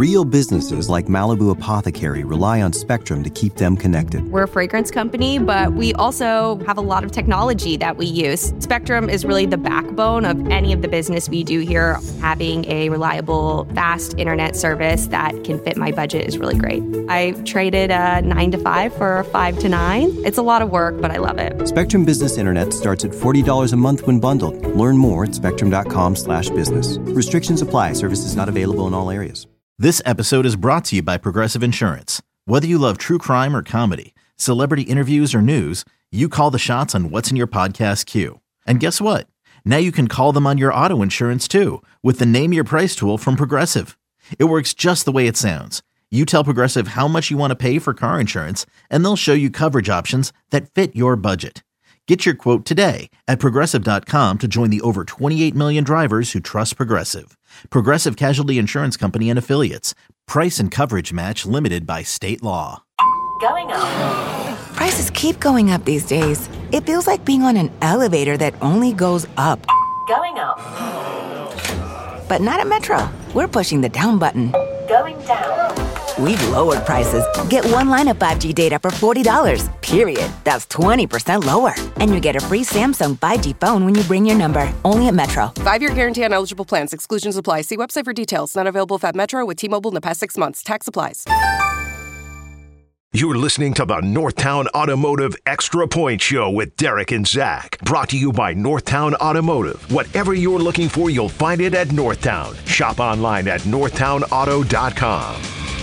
Real businesses like Malibu Apothecary rely on Spectrum to keep them connected. We're a fragrance company, but we also have a lot of technology that we use. Spectrum is really the backbone of any of the business we do here. Having a reliable, fast internet service that can fit my budget is really great. I traded a 9 to 5 for a 5 to 9. It's a lot of work, but I love it. Spectrum Business Internet starts at $40 a month when bundled. Learn more at spectrum.com/business. Restrictions apply. Services not available in all areas. This episode is brought to you by Progressive Insurance. Whether you love true crime or comedy, celebrity interviews or news, you call the shots on what's in your podcast queue. And guess what? Now you can call them on your auto insurance too with the Name Your Price tool from Progressive. It works just the way it sounds. You tell Progressive how much you want to pay for car insurance, and they'll show you coverage options that fit your budget. Get your quote today at Progressive.com to join the over 28 million drivers who trust Progressive. Progressive Casualty Insurance Company and Affiliates. Price and coverage match limited by state law. Going up. Prices keep going up these days. It feels like being on an elevator that only goes up. Going up. But not at Metro. We're pushing the down button. Going down. We've lowered prices. Get one line of 5G data for $40, period. That's 20% lower. And you get a free Samsung 5G phone when you bring your number. Only at Metro. 5-year guarantee on eligible plans. Exclusions apply. See website for details. Not available at Metro with T-Mobile in the past 6 months. Tax applies. You're listening to the Northtown Automotive Extra Point Show with Derek and Zach. Brought to you by Northtown Automotive. Whatever you're looking for, you'll find it at Northtown. Shop online at northtownauto.com.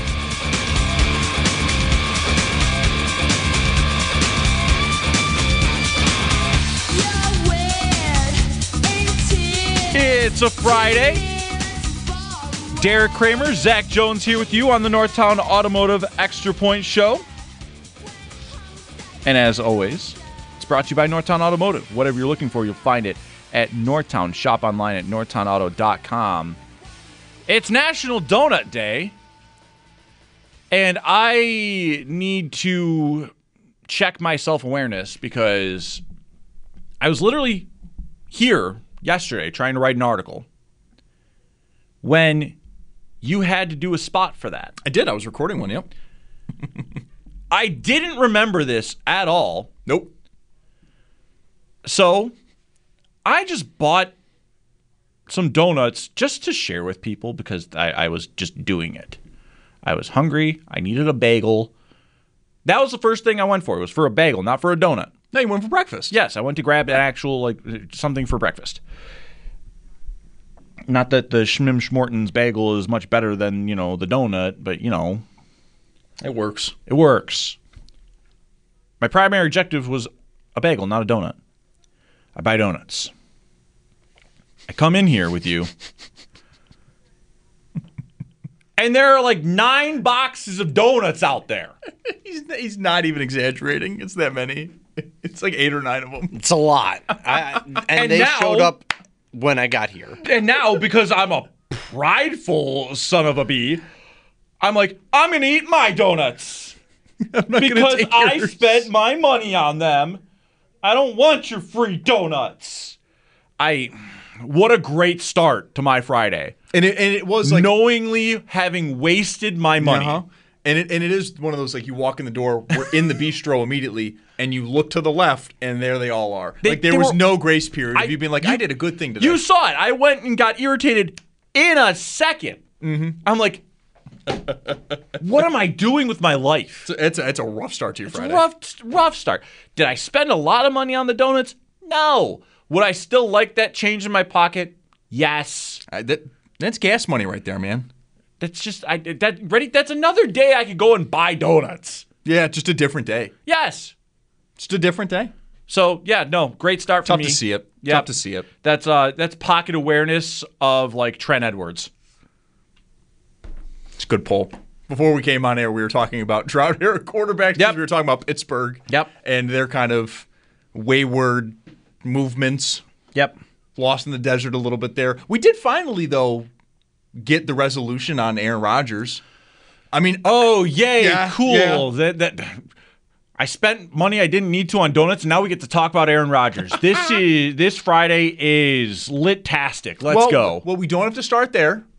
It's a Friday. Derek Kramer, Zach Jones here with you on the Northtown Automotive Extra Point Show. And as always, it's brought to you by Northtown Automotive. Whatever you're looking for, you'll find it at Northtown. Shop online at northtownauto.com. It's National Donut Day, and I need to check my self-awareness because I was literally here yesterday trying to write an article when you had to do a spot for that. I did. I was recording one, yep. I didn't remember this at all. Nope. So I just bought some donuts just to share with people because I was just doing it. I was hungry. I needed a bagel. That was the first thing I went for. It was for a bagel, not for a donut. No, you went for breakfast. Yes, I went to grab an actual, something for breakfast. Not that the Schmim Schmorton's bagel is much better than, the donut, but, It works. It works. My primary objective was a bagel, not a donut. I buy donuts. I come in here with you, and there are 9 boxes of donuts out there. He's not even exaggerating. It's that many. It's 8 or 9 of them. It's a lot. And they showed up when I got here. And now, because I'm a prideful son of a bee, I'm like, I'm going to eat my donuts. Because I spent my money on them. I don't want your free donuts. What a great start to my Friday. And it was knowingly having wasted my money. Uh-huh. And it is one of those, you walk in the door, we're in the bistro immediately, and you look to the left, and there they all are. There was no grace period of you being I did a good thing today. You saw it. I went and got irritated in a second. Mm-hmm. I'm like, what am I doing with my life? It's a rough start to your Friday. It's a rough start. Did I spend a lot of money on the donuts? No. Would I still like that change in my pocket? Yes. That's gas money right there, man. That's just that's another day I could go and buy donuts. Yeah, just a different day. Yes. Just a different day. So, great start for me. Tough to see it. Yep. Tough to see it. That's pocket awareness of Trent Edwards. It's a good poll. Before we came on air, we were talking about drought era quarterbacks. Yep. We were talking about Pittsburgh. Yep. And their kind of wayward movements. Yep. Lost in the desert a little bit there. We did finally, though, get the resolution on Aaron Rodgers. I mean, oh, yay, yeah, cool. Yeah. That I spent money I didn't need to on donuts, and now we get to talk about Aaron Rodgers. This Friday is lit-tastic. Let's go. Well, we don't have to start there.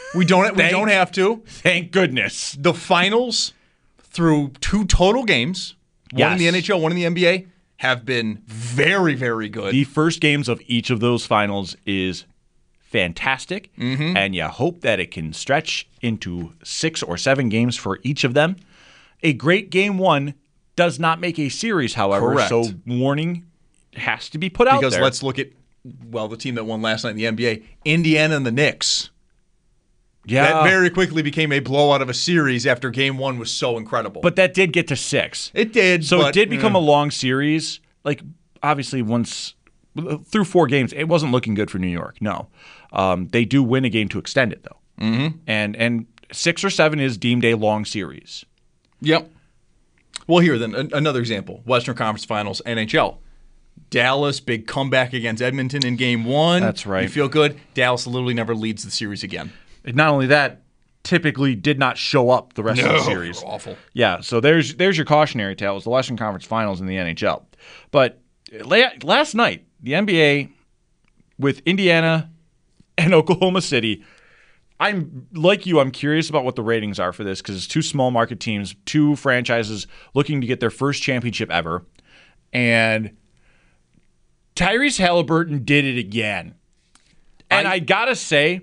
We don't have to. Thank goodness. The finals through 2 total games, one in the NHL, one in the NBA, have been very, very good. The first games of each of those finals is fantastic, and you hope that it can stretch into 6 or 7 games for each of them. A great game 1 does not make a series, however, Correct. so warning has to be put out there. Because let's look at, the team that won last night in the NBA, Indiana and the Knicks. Yeah. That very quickly became a blowout of a series after game 1 was so incredible. But that did get to 6. It did. So it did become a long series. Like, obviously, once through 4 games, it wasn't looking good for New York. No. They do win a game to extend it, though. Mm-hmm. And 6 or 7 is deemed a long series. Yep. Well, here then, another example. Western Conference Finals, NHL. Dallas, big comeback against Edmonton in game 1. That's right. You feel good. Dallas literally never leads the series again. Not only that, typically did not show up the rest of the series. Awful. Yeah, so there's your cautionary tale. It was the Western Conference Finals in the NHL. But last night, the NBA with Indiana and Oklahoma City, I'm like you, I'm curious about what the ratings are for this because it's 2 small market teams, 2 franchises looking to get their first championship ever. And Tyrese Halliburton did it again. And I gotta say,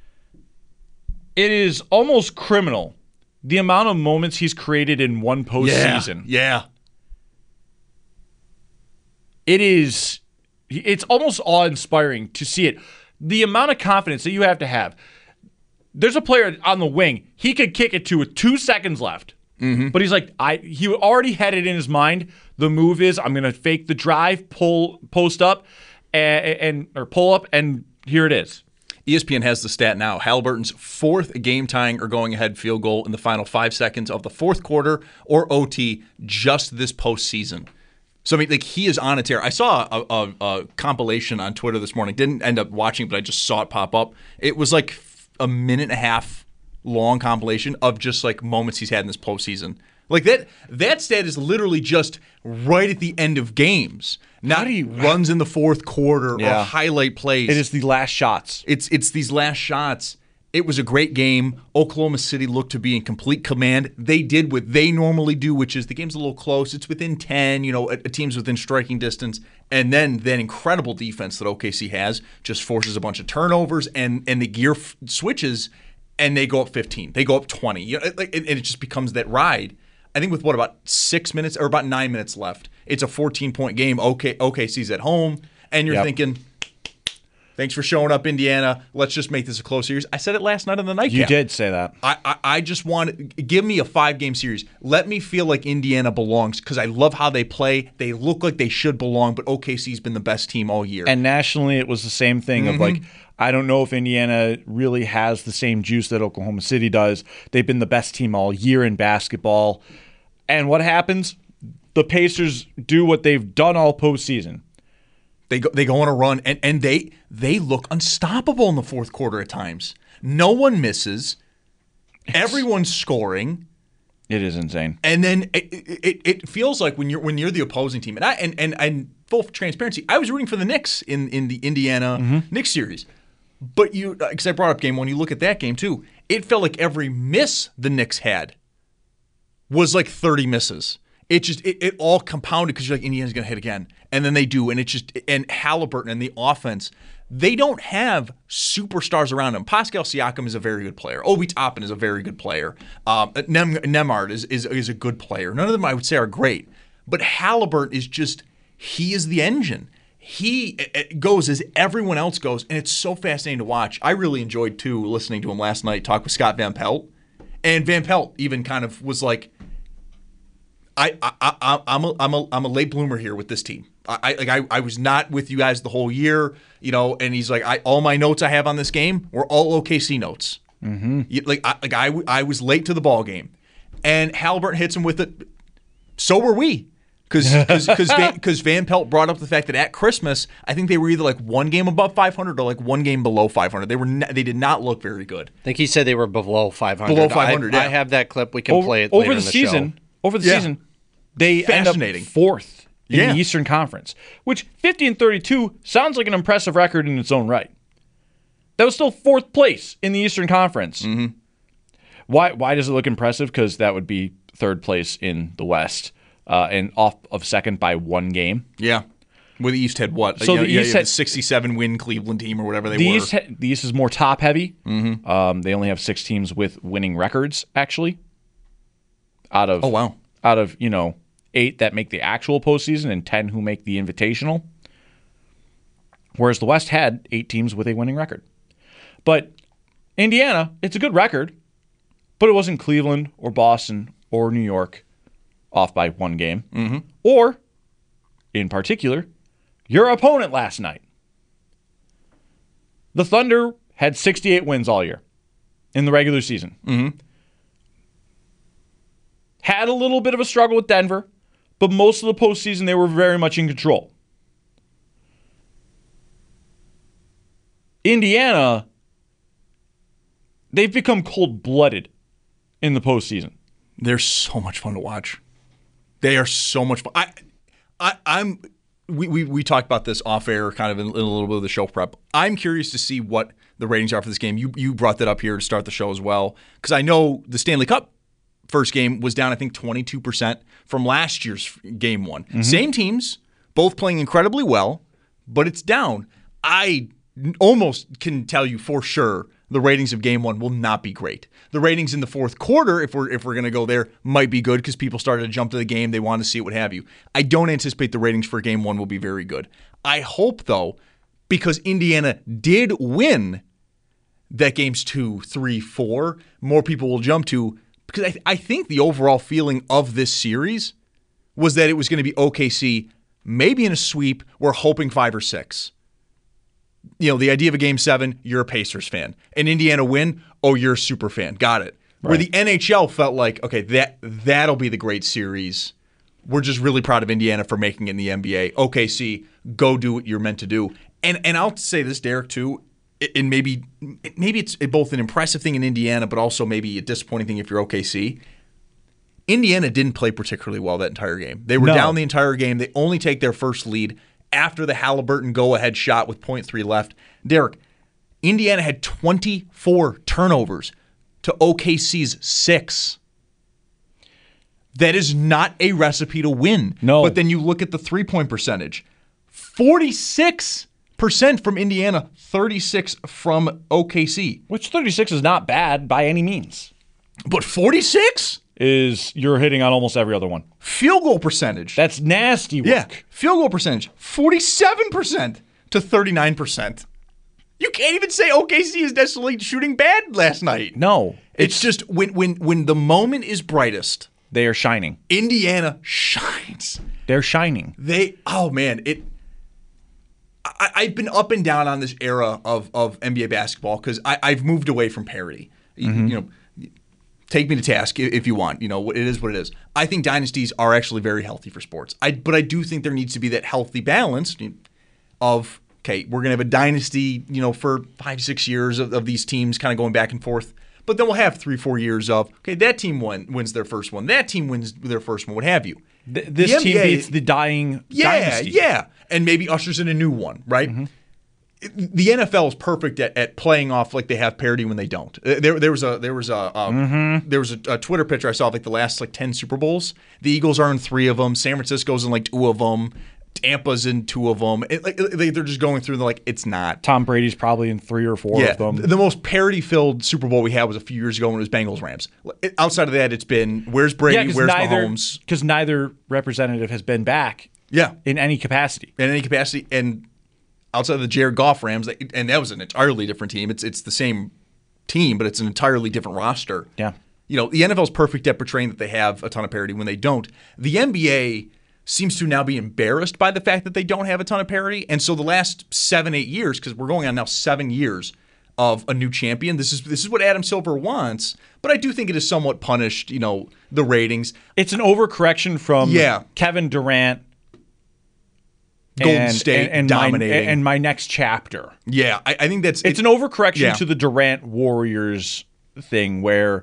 it is almost criminal the amount of moments he's created in one postseason. Yeah. It's almost awe-inspiring to see it. The amount of confidence that you have to have. There's a player on the wing. He could kick it to with 2 seconds left. Mm-hmm. But he's like, he already had it in his mind. The move is I'm going to fake the drive, post up, or pull up, and here it is. ESPN has the stat now. Halliburton's 4th game-tying or going-ahead field goal in the final 5 seconds of the 4th quarter or OT just this postseason. So, I mean, like, he is on a tear. I saw a compilation on Twitter this morning. Didn't end up watching, but I just saw it pop up. It was like a 1.5-minute long compilation of just, like, moments he's had in this postseason. Like, that stat is literally just right at the end of games. Not he runs in the 4th quarter or highlight plays. It is the last shots. It's these last shots. It was a great game. Oklahoma City looked to be in complete command. They did what they normally do, which is the game's a little close. It's within 10, a team's within striking distance. And then that incredible defense that OKC has just forces a bunch of turnovers and the gear switches and they go up 15. They go up 20. And it just becomes that ride. I think with about 6 minutes or about 9 minutes left, it's a 14-point game. OKC's at home, and you're thinking, thanks for showing up, Indiana. Let's just make this a close series. I said it last night on the nightcap. You did say that. I just want to give me a 5-game series. Let me feel like Indiana belongs because I love how they play. They look like they should belong, but OKC's been the best team all year. And nationally, it was the same thing of like, I don't know if Indiana really has the same juice that Oklahoma City does. They've been the best team all year in basketball. And what happens? The Pacers do what they've done all postseason. They go on a run, and they look unstoppable in the 4th quarter at times. No one misses. Everyone's scoring. It is insane. And then it feels like when you're the opposing team, and full transparency, I was rooting for the Knicks in the Indiana Knicks series. But because I brought up game 1, you look at that game too. It felt like every miss the Knicks had was like 30 misses. It all compounded because you're like, Indiana's going to hit again. And then they do. And Halliburton and the offense, they don't have superstars around them. Pascal Siakam is a very good player. Obi Toppin is a very good player. Nembhard is a good player. None of them I would say are great. But Halliburton is he is the engine. He goes as everyone else goes, and it's so fascinating to watch. I really enjoyed, too, listening to him last night talk with Scott Van Pelt. And Van Pelt even kind of was like, I'm a late bloomer here with this team. I was not with you guys the whole year, and he's like, all my notes I have on this game were all OKC notes. Mm-hmm. I was late to the ball game, and Halliburton hits him with it. So were we, because Van Pelt brought up the fact that at Christmas, I think they were either like 1 game above 500 or like 1 game below 500. They did not look very good. I think he said they were below 500. Below 500. I have that clip. We can play it later in the show. Over the season, they end up 4th in the Eastern Conference, which 50-32 sounds like an impressive record in its own right. That was still 4th place in the Eastern Conference. Mm-hmm. Why does it look impressive? Because that would be 3rd place in the West and off of 2nd by 1 game. Yeah. Well, the East had what? So the East had a 67-win Cleveland team or whatever they the were. The East is more top-heavy. Mm-hmm. They only have 6 teams with winning records, actually. Out of 8 that make the actual postseason and 10 who make the Invitational. Whereas the West had 8 teams with a winning record. But Indiana, it's a good record, but it wasn't Cleveland or Boston or New York off by 1 game. Mm-hmm. Or, in particular, your opponent last night. The Thunder had 68 wins all year in the regular season. Mm-hmm. Had a little bit of a struggle with Denver, but most of the postseason they were very much in control. Indiana, they've become cold-blooded in the postseason. They're so much fun to watch. They are so much fun. We talked about this off air, kind of in a little bit of the show prep. I'm curious to see what the ratings are for this game. You brought that up here to start the show as well, because I know the Stanley Cup first game was down, I think, 22% from last year's game 1. Mm-hmm. Same teams, both playing incredibly well, but it's down. I almost can tell you for sure the ratings of game 1 will not be great. The ratings in the 4th quarter, if we're going to go there, might be good because people started to jump to the game. They want to see it, what have you. I don't anticipate the ratings for game 1 will be very good. I hope, though, because Indiana did win that games 2, 3, 4, more people will jump to, because I think the overall feeling of this series was that it was going to be OKC, maybe in a sweep. We're hoping 5 or 6. You know, the idea of a game 7, you're a Pacers fan. An Indiana win, oh, you're a super fan. Got it. Right. Where the NHL felt like, okay, that'll be the great series. We're just really proud of Indiana for making it in the NBA. OKC, go do what you're meant to do. And I'll say this, Derek, too, and maybe it's both an impressive thing in Indiana, but also maybe a disappointing thing if you're OKC. Indiana didn't play particularly well that entire game. They were down the entire game. They only take their first lead after the Halliburton go-ahead shot with 0.3 left. Derek, Indiana had 24 turnovers to OKC's 6. That is not a recipe to win. No. But then you look at the three-point percentage. 46% from Indiana, 36 from OKC. Which 36 is not bad by any means. But 46? You're hitting on almost every other one. Field goal percentage. That's nasty work. Yeah. Field goal percentage, 47% to 39%. You can't even say OKC is necessarily shooting bad last night. No. It's just when the moment is brightest, they are shining. Indiana shines. They're shining. I've been up and down on this era of NBA basketball because I've moved away from parity. Mm-hmm. You know, take me to task if you want. You know, it is what it is. I think dynasties are actually very healthy for sports. But I do think there needs to be that healthy balance of, okay, we're going to have a dynasty, you know, for 5-6 years of these teams kind of going back and forth. But then we'll have 3-4 years of, okay, that team wins their first one. That team wins their first one, what have you. This team beats the dying dynasty. Yeah, and maybe ushers in a new one, right? Mm-hmm. The NFL is perfect at playing off like they have parity when they don't. There was a Twitter picture I saw of like the last 10 Super Bowls. The Eagles are in 3 of them. San Francisco's in 2 of them. Tampa's in 2 of them. They're just going through. They're like, it's not. Tom Brady's probably in 3 or 4 of them. The most parity-filled Super Bowl we had was a few years ago when it was Bengals-Rams. Outside of that, it's been where's Brady, where's Mahomes? Because neither representative has been back. Yeah, in any capacity. And outside of the Jared Goff Rams, and that was an entirely different team. It's the same team, but it's an entirely different roster. Yeah. You know, the NFL's perfect at portraying that they have a ton of parity when they don't. The NBA seems to now be embarrassed by the fact that they don't have a ton of parity. And so the last 7-8 years, because we're going on now 7 years of a new champion, this is what Adam Silver wants. But I do think it is somewhat punished, you know, the ratings. It's an overcorrection from Kevin Durant, Golden State and dominating. And my next chapter. Yeah, I think it's an overcorrection to the Durant Warriors thing where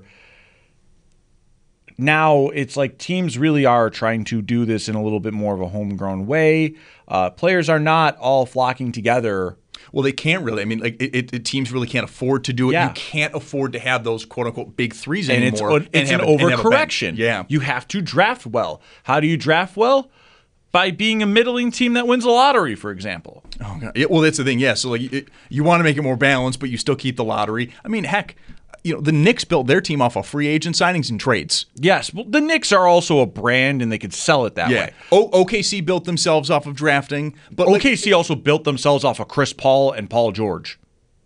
now it's like teams really are trying to do this in a little bit more of a homegrown way. Players are not all flocking together Well, they can't really. I mean, like teams really can't afford to do it. Yeah. You can't afford to have those quote unquote big threes and anymore. It's an overcorrection. Yeah, you have to draft well. How do you draft well? By being a middling team that wins the lottery, for example. Oh, God. Yeah, well, that's the thing. Yeah, so like you want to make it more balanced, but you still keep the lottery. I mean, heck, the Knicks built their team off of free agent signings and trades. Yes, well, the Knicks are also a brand, and they could sell it that way. OKC built themselves off of drafting, but OKC also built themselves off of Chris Paul and Paul George.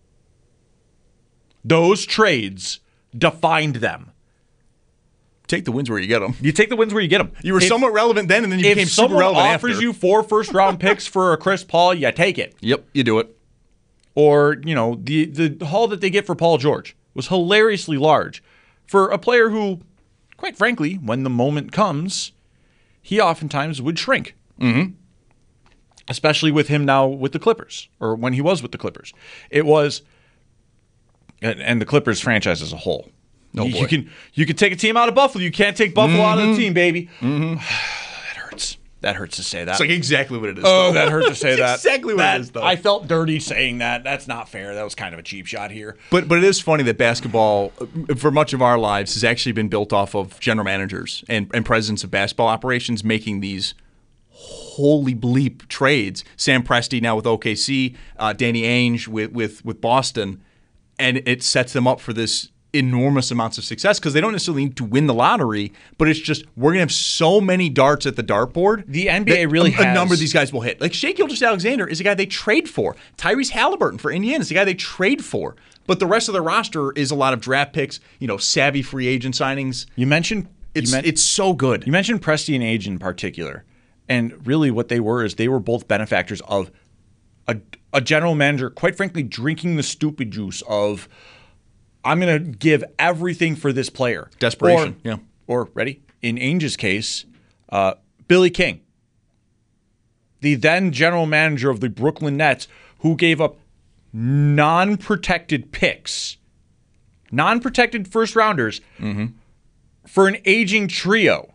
Those trades defined them. Take the wins where you get them. You take the wins where you get them. You were somewhat relevant then, and then you became super relevant after. If someone offers you 4 first-round picks for a Chris Paul, you take it. Yep, you do it. Or, the haul that they get for Paul George was hilariously large for a player who, quite frankly, when the moment comes, he oftentimes would shrink. Mm-hmm. Especially with him now with the Clippers, or when he was with the Clippers. It was, and the Clippers franchise as a whole. Oh, boy. You can take a team out of Buffalo. You can't take Buffalo out of the team, baby. Mm-hmm. That hurts. That hurts to say that. It's like exactly what it is. Oh, that hurt to say that. Exactly what it is, though. I felt dirty saying that. That's not fair. That was kind of a cheap shot here. But it is funny that basketball, for much of our lives, has actually been built off of general managers and presidents of basketball operations making these holy bleep trades. Sam Presti now with OKC, Danny Ainge with Boston, and it sets them up for this enormous amounts of success because they don't necessarily need to win the lottery, but it's just we're gonna have so many darts at the dartboard. The NBA really has a number of these guys will hit. Like Shai Gilgeous-Alexander is a guy they trade for. Tyrese Halliburton for Indiana is a guy they trade for. But the rest of the roster is a lot of draft picks, savvy free agent signings. It's so good. You mentioned Presti and Ainge in particular, and really what they were is they were both benefactors of a general manager, quite frankly, drinking the stupid juice of, I'm going to give everything for this player. Desperation, Or, ready? In Ainge's case, Billy King, the then general manager of the Brooklyn Nets, who gave up non-protected picks, non-protected first-rounders for an aging trio.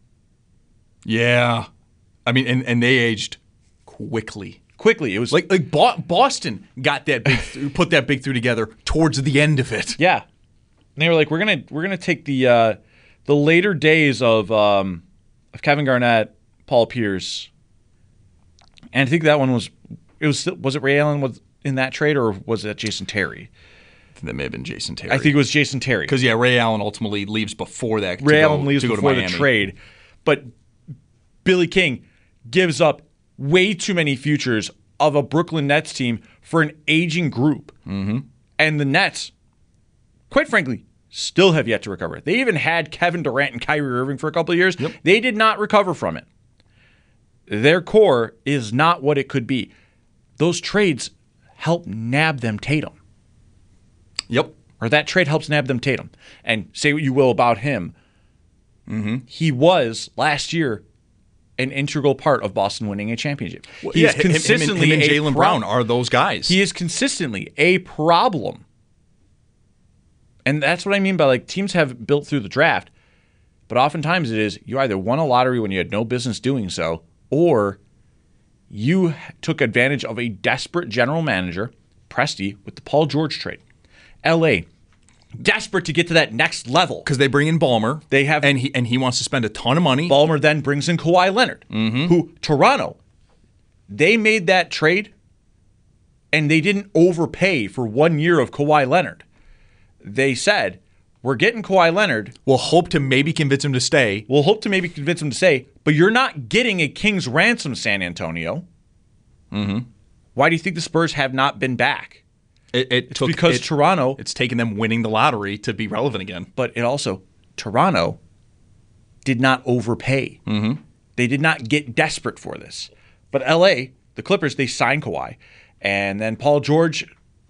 Yeah. I mean, and they aged quickly. It was like Boston got that put that big three together towards the end of it. Yeah, and they were like, we're gonna take the later days of Kevin Garnett, Paul Pierce, and I think that one was it Ray Allen was in that trade, or was that Jason Terry? That may have been Jason Terry. I think it was Jason Terry because Ray Allen ultimately leaves before that. Ray Allen leaves before the trade, but Billy King gives up way too many futures of a Brooklyn Nets team for an aging group. Mm-hmm. And the Nets, quite frankly, still have yet to recover. They even had Kevin Durant and Kyrie Irving for a couple of years. Yep. They did not recover from it. Their core is not what it could be. Those trades help nab them Tatum. Yep. Or that trade helps nab them Tatum. And say what you will about him. Mm-hmm. He was, last year, an integral part of Boston winning a championship. Well, He is consistently him and Jaylen Brown are those guys. He is consistently a problem. And that's what I mean by, like, teams have built through the draft, but oftentimes it is you either won a lottery when you had no business doing so, or you took advantage of a desperate general manager, Presti, with the Paul George trade. LA, desperate to get to that next level. Because they bring in Ballmer. They have, and he wants to spend a ton of money. Ballmer then brings in Kawhi Leonard, who, Toronto, they made that trade, and they didn't overpay for 1 year of Kawhi Leonard. They said, we're getting Kawhi Leonard. We'll hope to maybe convince him to stay. But you're not getting a king's ransom, San Antonio. Mm-hmm. Why do you think the Spurs have not been back? Because Toronto... It's taken them winning the lottery to be relevant again. But it also... Toronto did not overpay. Mm-hmm. They did not get desperate for this. But LA, the Clippers, they signed Kawhi. And then Paul George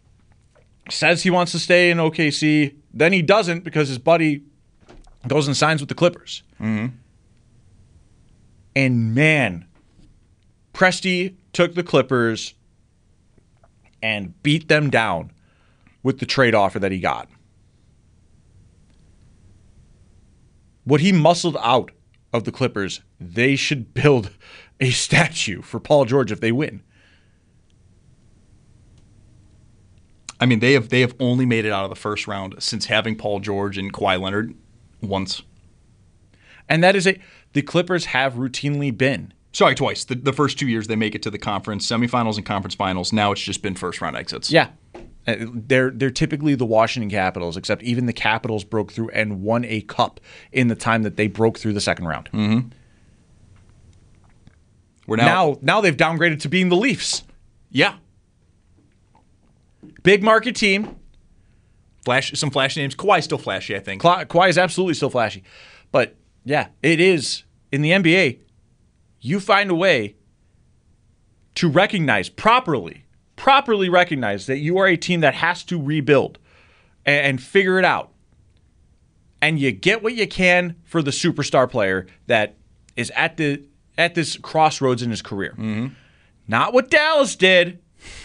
says he wants to stay in OKC. Then he doesn't because his buddy goes and signs with the Clippers. Mm-hmm. And man, Presti took the Clippers and beat them down with the trade offer that he got. What he muscled out of the Clippers, they should build a statue for Paul George if they win. I mean, they have only made it out of the first round since having Paul George and Kawhi Leonard once. And that is the Clippers have routinely been. Sorry, twice. The first 2 years they make it to the conference semifinals and conference finals. Now it's just been first round exits. Yeah. They're typically the Washington Capitals, except even the Capitals broke through and won a cup in the time that they broke through the second round. Mm-hmm. Now they've downgraded to being the Leafs. Yeah. Big market team. Some flashy names. Kawhi's still flashy, I think. Kawhi is absolutely still flashy. But, yeah, it is. In the NBA, you find a way to recognize properly recognize that you are a team that has to rebuild and figure it out. And you get what you can for the superstar player that is at this crossroads in his career. Mm-hmm. Not what Dallas did.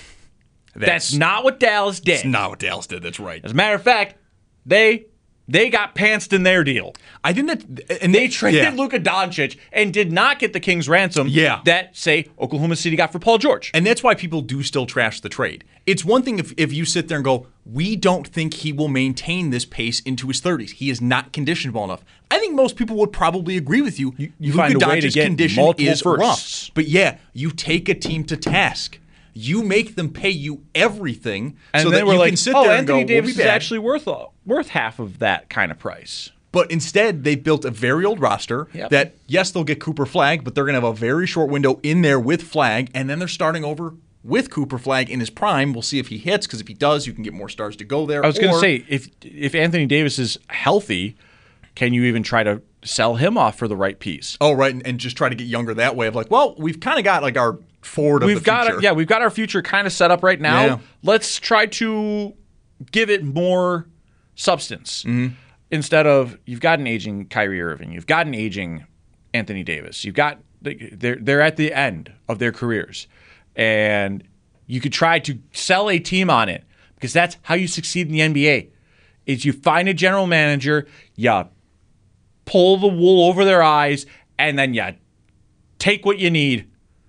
That's not what Dallas did. That's not what Dallas did. That's right. As a matter of fact, they got pantsed in their deal. I think that, and they traded Luka Doncic and did not get the Kings ransom that, say, Oklahoma City got for Paul George. And that's why people do still trash the trade. It's one thing if you sit there and go, we don't think he will maintain this pace into his 30s. He is not conditioned well enough. I think most people would probably agree with you. You find a way to get condition multiple is firsts. rough. But yeah, you take a team to task. You make them pay you everything, and so then that you can sit there and go, Anthony Davis we'll be is bad. actually worth half of that kind of price. But instead, they built a very old roster that, yes, they'll get Cooper Flagg, but they're going to have a very short window in there with Flagg, and then they're starting over with Cooper Flagg in his prime. We'll see if he hits, because if he does, you can get more stars to go there. I was going to say, if Anthony Davis is healthy, can you even try to sell him off for the right piece? Oh, right, and just try to get younger that way of like, well, we've kind of got like our forward of the future. We've got our future kind of set up right now. Yeah. Let's try to give it more substance. Mm-hmm. Instead of, you've got an aging Kyrie Irving, you've got an aging Anthony Davis, you've got they're at the end of their careers, and you could try to sell a team on it, because that's how you succeed in the NBA. Is you find a general manager, you pull the wool over their eyes, and then you take what you need.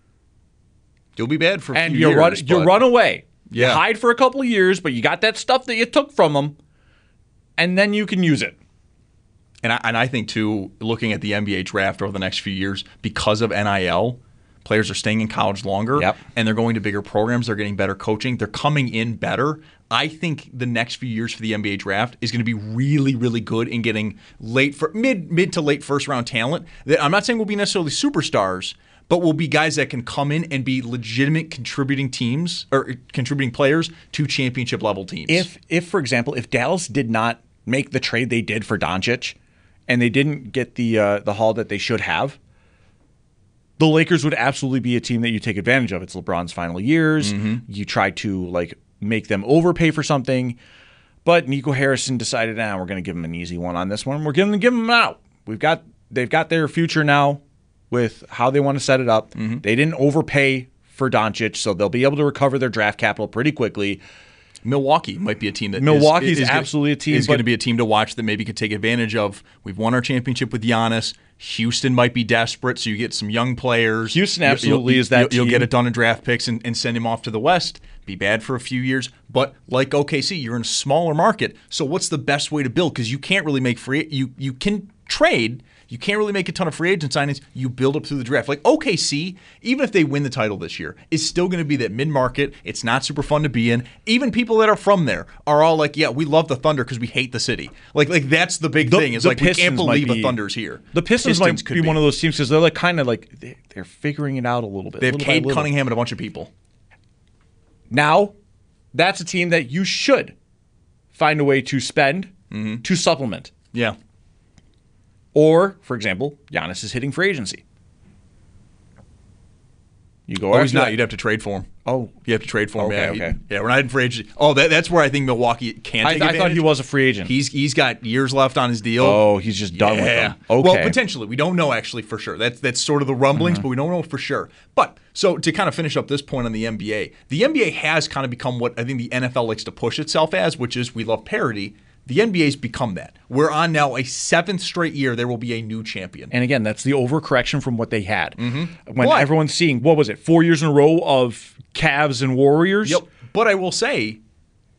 You'll be bad for a few years. You run away. Yeah. You hide for a couple of years, but you got that stuff that you took from them, and then you can use it. And I think, too, looking at the NBA draft over the next few years, because of NIL, players are staying in college longer, and they're going to bigger programs. They're getting better coaching. They're coming in better. I think the next few years for the NBA draft is going to be really, really good in getting mid to late first-round talent that I'm not saying will be necessarily superstars, but will be guys that can come in and be legitimate contributing teams or contributing players to championship-level teams. If, for example, if Dallas did not make the trade they did for Doncic and they didn't get the haul that they should have, the Lakers would absolutely be a team that you take advantage of. It's LeBron's final years. Mm-hmm. You try to make them overpay for something, but Nico Harrison decided, we're going to give him an easy one on this one. We're going to give him out. They've got their future now with how they want to set it up. Mm-hmm. They didn't overpay for Doncic, so they'll be able to recover their draft capital pretty quickly. Milwaukee might be a team that is absolutely a team. Is going to be a team to watch that maybe could take advantage of. We've won our championship with Giannis. Houston might be desperate, so you get some young players. Houston absolutely is that team. You'll get it done in draft picks and send him off to the West. Be bad for a few years, but like OKC, you're in a smaller market. So what's the best way to build? Because you can't really make you can trade. You can't really make a ton of free agent signings. You build up through the draft. Like OKC, even if they win the title this year, is still going to be that mid-market. It's not super fun to be in. Even people that are from there are all like, yeah, we love the Thunder because we hate the city. Like that's the big thing. Is like, we can't believe the Thunder's here. The Pistons might be one of those teams because they're kind of they're figuring it out a little bit. They have Cade Cunningham and a bunch of people. Now, that's a team that you should find a way to spend to supplement. Yeah. Or, for example, Giannis is hitting free agency. You go. Oh, he's not. You'd have to trade for him. Oh, you have to trade for him. Okay. Yeah, we're not in free agency. Oh, that's where I think Milwaukee can take advantage. I thought he was a free agent. He's got years left on his deal. Oh, he's just done with them. Okay. Well, potentially. We don't know actually for sure. That's sort of the rumblings, but we don't know for sure. But so to kind of finish up this point on the NBA has kind of become what I think the NFL likes to push itself as, which is we love parity. The NBA's become that. We're on now a 7th straight year. There will be a new champion. And again, that's the overcorrection from what they had. Mm-hmm. When everyone's seeing, 4 years in a row of Cavs and Warriors? Yep. But I will say,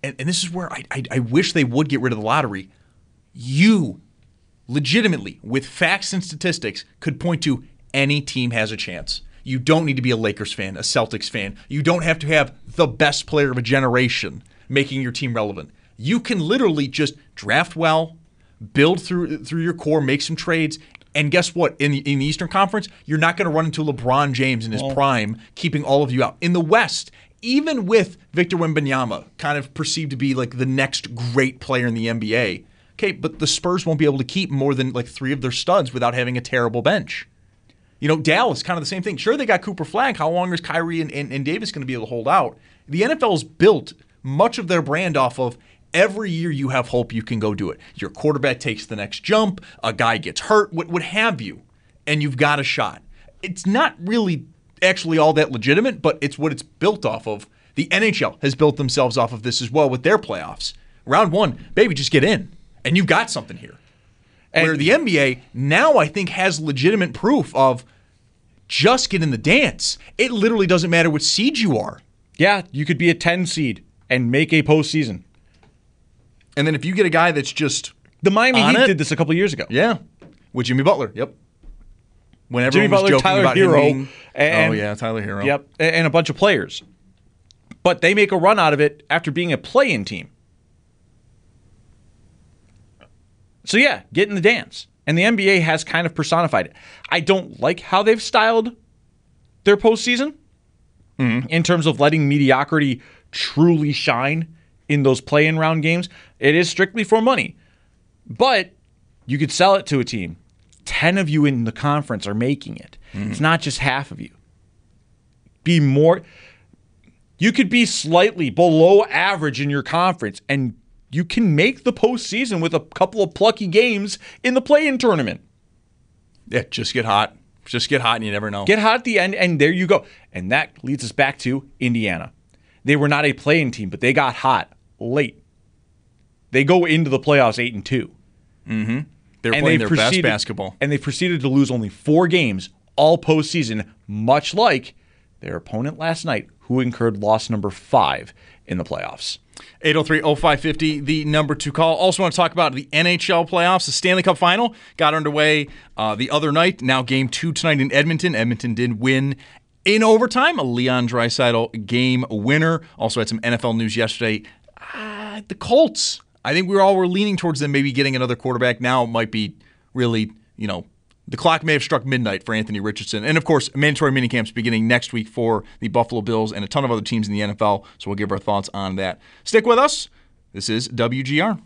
and this is where I wish they would get rid of the lottery. You legitimately, with facts and statistics, could point to any team has a chance. You don't need to be a Lakers fan, a Celtics fan. You don't have to have the best player of a generation making your team relevant. You can literally just draft well, build through your core, make some trades, and guess what? In the Eastern Conference, you're not going to run into LeBron James in his prime, keeping all of you out. In the West, even with Victor Wembanyama, kind of perceived to be like the next great player in the NBA, okay, but the Spurs won't be able to keep more than like 3 of their studs without having a terrible bench. You know, Dallas, kind of the same thing. Sure, they got Cooper Flag. How long is Kyrie and Davis going to be able to hold out? The NFL's built much of their brand off of every year you have hope you can go do it. Your quarterback takes the next jump, a guy gets hurt, what have you, and you've got a shot. It's not really actually all that legitimate, but it's what it's built off of. The NHL has built themselves off of this as well with their playoffs. Round 1, baby, just get in, and you've got something here. And where the NBA now, I think, has legitimate proof of just get in the dance. It literally doesn't matter what seed you are. Yeah, you could be a 10 seed and make a postseason. And then if you get a guy that's just the Miami Heat did this a couple years ago. Yeah, with Jimmy Butler. Yep. When Jimmy everyone was Butler, joking Tyler about Hero, him being, Tyler Hero. Yep, and a bunch of players. But they make a run out of it after being a play-in team. So yeah, get in the dance. And the NBA has kind of personified it. I don't like how they've styled their postseason in terms of letting mediocrity truly shine in those play-in round games. It is strictly for money. But you could sell it to a team. 10 of you in the conference are making it. It's not just half of you. You could be slightly below average in your conference, and you can make the postseason with a couple of plucky games in the play-in tournament. Yeah, just get hot. Just get hot and you never know. Get hot at the end, and there you go. And that leads us back to Indiana. They were not a play-in team, but they got hot late. They go into the playoffs 8-2. Mm-hmm. They were playing their best basketball. And they proceeded to lose only 4 games all postseason, much like their opponent last night, who incurred loss number 5 in the playoffs. 803-0550, the number to call. Also want to talk about the NHL playoffs. The Stanley Cup Final got underway the other night. Now Game 2 tonight in Edmonton. Edmonton did win in overtime. A Leon Draisaitl game winner. Also had some NFL news yesterday. The Colts. I think we were leaning towards them maybe getting another quarterback. Now it might be really, the clock may have struck midnight for Anthony Richardson. And, of course, mandatory minicamps beginning next week for the Buffalo Bills and a ton of other teams in the NFL, so we'll give our thoughts on that. Stick with us. This is WGR.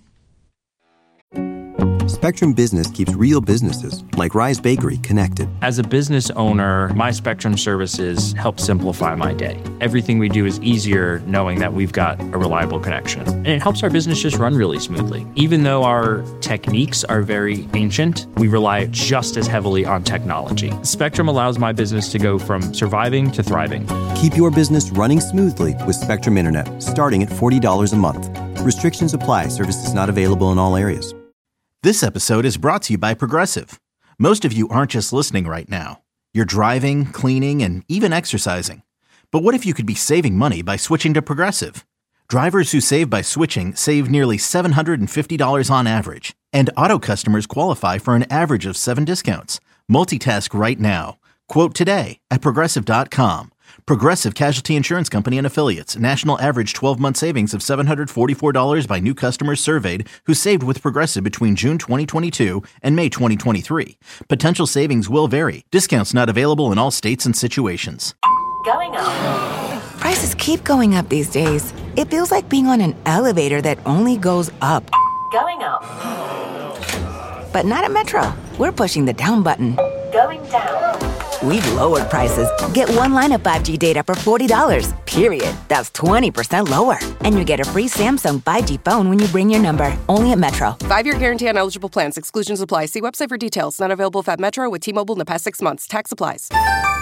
Spectrum Business keeps real businesses, like Rise Bakery, connected. As a business owner, my Spectrum services help simplify my day. Everything we do is easier knowing that we've got a reliable connection. And it helps our business just run really smoothly. Even though our techniques are very ancient, we rely just as heavily on technology. Spectrum allows my business to go from surviving to thriving. Keep your business running smoothly with Spectrum Internet, starting at $40 a month. Restrictions apply. Services not available in all areas. This episode is brought to you by Progressive. Most of you aren't just listening right now. You're driving, cleaning, and even exercising. But what if you could be saving money by switching to Progressive? Drivers who save by switching save nearly $750 on average. And auto customers qualify for an average of 7 discounts. Multitask right now. Quote today at Progressive.com. Progressive Casualty Insurance Company and Affiliates. National average 12-month savings of $744 by new customers surveyed who saved with Progressive between June 2022 and May 2023. Potential savings will vary. Discounts not available in all states and situations. Going up. Prices keep going up these days. It feels like being on an elevator that only goes up. Going up. But not at Metro. We're pushing the down button. Going down. We've lowered prices. Get one line of 5G data for $40, period. That's 20% lower. And you get a free Samsung 5G phone when you bring your number. Only at Metro. 5-year guarantee on eligible plans. Exclusions apply. See website for details. Not available at Metro with T-Mobile in the past 6 months. Tax applies.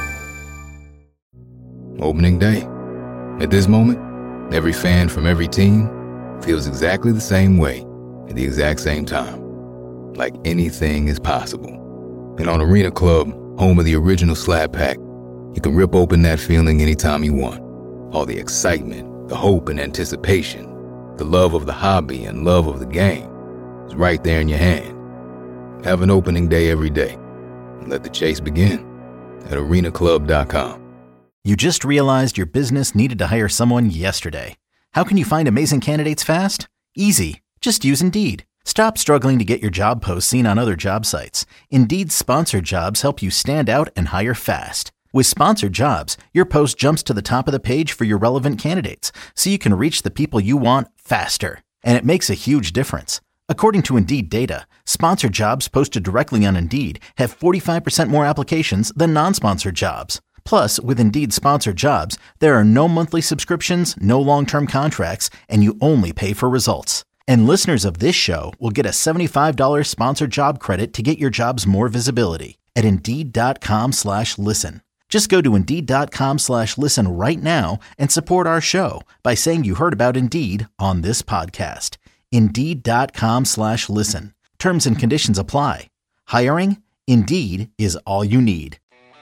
Opening day. At this moment, every fan from every team feels exactly the same way at the exact same time. Like anything is possible. And on Arena Club, home of the original Slab Pack, you can rip open that feeling anytime you want. All the excitement, the hope, and anticipation, The love of the hobby and love of the game is right there in your hand. Have an opening day every day. And let the chase begin at arenaclub.com. You just realized your business needed to hire someone yesterday. How can you find amazing candidates fast? Easy. Just use Indeed. Stop struggling to get your job posts seen on other job sites. Indeed's sponsored jobs help you stand out and hire fast. With sponsored jobs, your post jumps to the top of the page for your relevant candidates, so you can reach the people you want faster. And it makes a huge difference. According to Indeed data, sponsored jobs posted directly on Indeed have 45% more applications than non-sponsored jobs. Plus, with Indeed sponsored jobs, there are no monthly subscriptions, no long-term contracts, and you only pay for results. And listeners of this show will get a $75 sponsored job credit to get your jobs more visibility at Indeed.com/listen. Just go to Indeed.com/listen right now and support our show by saying you heard about Indeed on this podcast. Indeed.com/listen. Terms and conditions apply. Hiring? Indeed is all you need.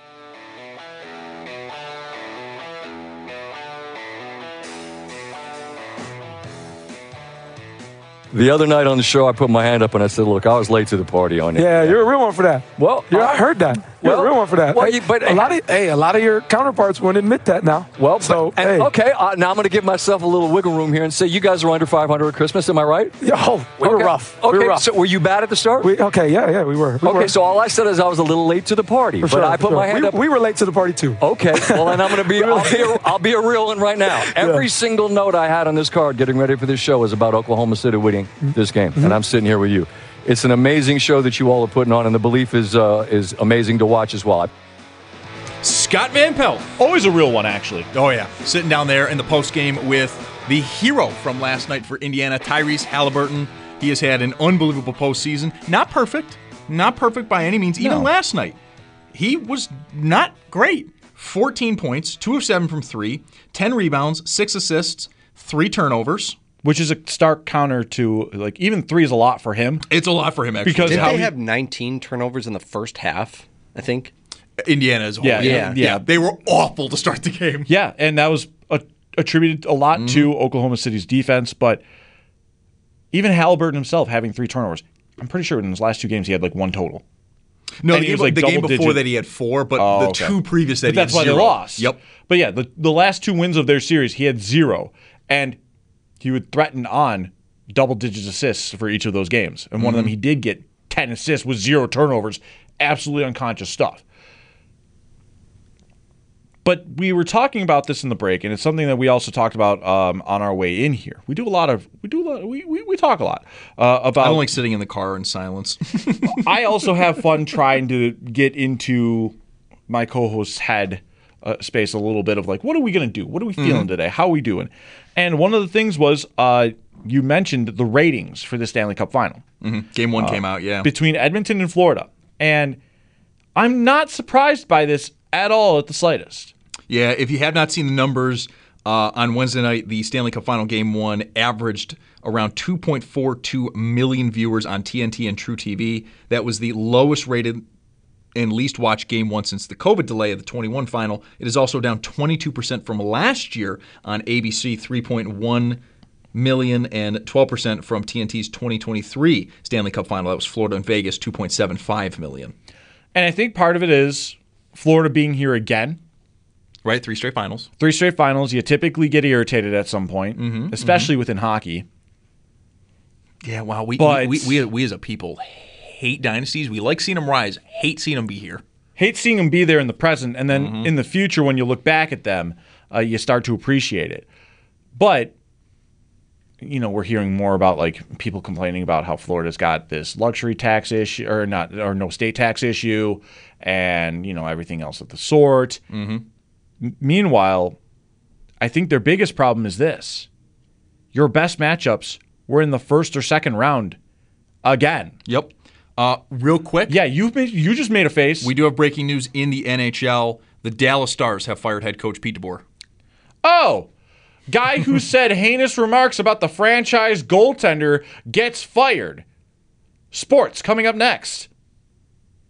The other night on the show, I put my hand up and I said, look, I was late to the party on it. Yeah, you're a real one for that. Well, I heard that. You're a real one for that. Well, but a lot of your counterparts won't admit that now. Well, so okay, now I'm going to give myself a little wiggle room here and say you guys are under 500 at Christmas. Am I right? Yo, we were rough. Okay, we were rough. So were you bad at the start? We were. So all I said is I was a little late to the party, For but sure, I put my hand up. We were late to the party too. Okay, well, and I'm going to be. I'll be a real one right now. Every single note I had on this card, getting ready for this show, is about Oklahoma City winning this game, and I'm sitting here with you. It's an amazing show that you all are putting on, and the belief is amazing to watch as well. Scott Van Pelt. Always a real one, actually. Oh, yeah. Sitting down there in the postgame with the hero from last night for Indiana, Tyrese Halliburton. He has had an unbelievable postseason. Not perfect. Not perfect by any means. Even last night, he was not great. 14 points, 2 of 7 from 3, 10 rebounds, 6 assists, 3 turnovers. Which is a stark counter to, like, even 3 is a lot for him. It's a lot for him, actually. Because didn't they have 19 turnovers in the first half, I think? Indiana as a whole. Yeah. They were awful to start the game. Yeah, and that was attributed a lot to Oklahoma City's defense, but even Halliburton himself having 3 turnovers, I'm pretty sure in his last 2 games he had like 1 total. No, the game before that he had 4, but the 2 previous that he had 0. That's why they lost. Yep. But yeah, the last 2 wins of their series, he had 0, and he would threaten on double-digit assists for each of those games. And one of them he did get 10 assists with 0 turnovers. Absolutely unconscious stuff. But we were talking about this in the break, and it's something that we also talked about on our way in here. We talk a lot about. I don't like sitting in the car in silence. I also have fun trying to get into my co-host's head space a little bit of like, what are we going to do? What are we feeling today? How are we doing? And one of the things was you mentioned the ratings for the Stanley Cup Final. Game 1 came out, between Edmonton and Florida, and I'm not surprised by this at all, at the slightest. Yeah, if you have not seen the numbers, on Wednesday night, the Stanley Cup Final Game 1 averaged around 2.42 million viewers on TNT and True TV. That was the lowest rated and least watched Game 1 since the COVID delay of the 21 final. It is also down 22% from last year on ABC, 3.1 million, and 12% from TNT's 2023 Stanley Cup Final. That was Florida and Vegas, 2.75 million. And I think part of it is Florida being here again. Right, 3 straight finals. 3 straight finals. You typically get irritated at some point, especially within hockey. Yeah, wow. We as a people hate dynasties. We like seeing them rise. Hate seeing them be here. Hate seeing them be there in the present, and then in the future, when you look back at them, you start to appreciate it. But we're hearing more about like people complaining about how Florida's got this luxury tax issue, or no state tax issue, and everything else of the sort. Meanwhile, I think their biggest problem is this: your best matchups were in the first or second round again. Yep. Real quick. Yeah, you just made a face. We do have breaking news in the NHL. The Dallas Stars have fired head coach Pete DeBoer. Oh, guy who said heinous remarks about the franchise goaltender gets fired. Sports coming up next.